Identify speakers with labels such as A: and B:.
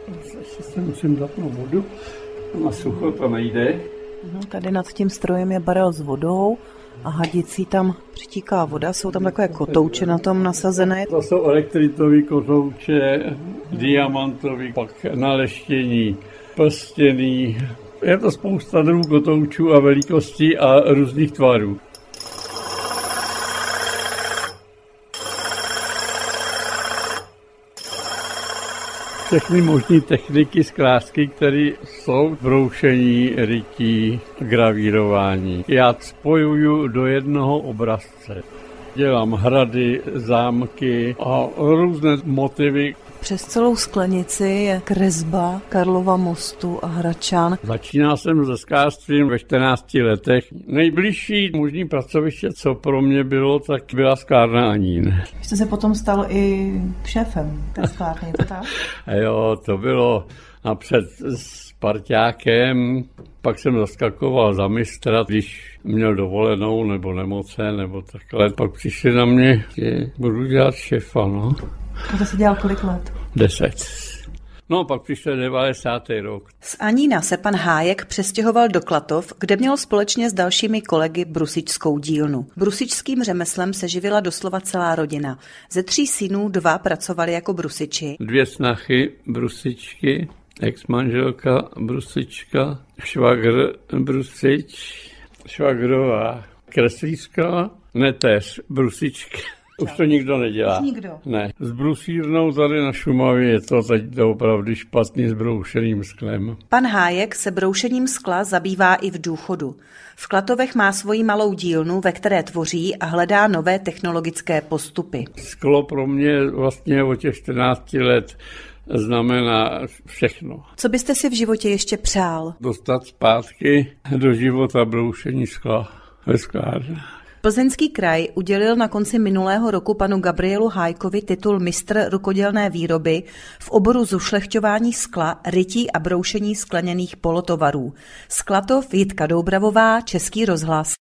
A: Ještě se musím dát na vodu. Na sucho to nejde.
B: Tady nad tím strojem je barel s vodou a hadicí tam přitíká voda. Jsou tam takové kotouče na tom nasazené.
A: To jsou elektritové kotouče, diamantový, pak na leštění, prstěný. Je to spousta druhů kotoučů a velikostí a různých tvarů. Všechny možné techniky sklářky, které jsou broušení, rytí, gravírování. Já spojuju do jednoho obrazce. Dělám hrady, zámky a různé motivy.
B: Přes celou sklenici je kresba Karlova mostu a Hradčan.
A: Začínal jsem se sklářstvím ve 14 letech. Nejbližší možný pracoviště, co pro mě bylo, tak byla sklárna Anín.
B: Vy jste se potom stal i šéfem té sklárny, je to tak?
A: Jo, to bylo napřed s parťákem, pak jsem zaskakoval za mistra, když měl dovolenou nebo nemocen, nebo takhle. Pak přišli na mě, že budu dělat šéfa, no.
B: A to jsi dělal kolik let?
A: 10. No, pak přišel 90. rok.
B: Z Anína se pan Hájek přestěhoval do Klatov, kde měl společně s dalšími kolegy brusičskou dílnu. Brusičským řemeslem se živila doslova celá rodina. Ze 3 synů 2 pracovali jako brusiči.
A: 2 snachy brusičky, ex-manželka brusička, švagr brusič, švagrová kreslířka, netéř brusička. Už to nikdo nedělá.
B: Nikdo?
A: Ne. S brusírnou tady na Šumavě je to teď opravdu špatný s broušeným sklem.
B: Pan Hájek se broušením skla zabývá i v důchodu. V Klatovech má svoji malou dílnu, ve které tvoří a hledá nové technologické postupy.
A: Sklo pro mě vlastně od těch 14 let znamená všechno.
B: Co byste si v životě ještě přál?
A: Dostat zpátky do života broušení skla ve sklárně.
B: Plzeňský kraj udělil na konci minulého roku panu Gabrielu Hájkovi titul mistr rukodělné výroby v oboru zušlechťování skla, rytí a broušení skleněných polotovarů. Z Klatov Jitka Doubravová, Český rozhlas.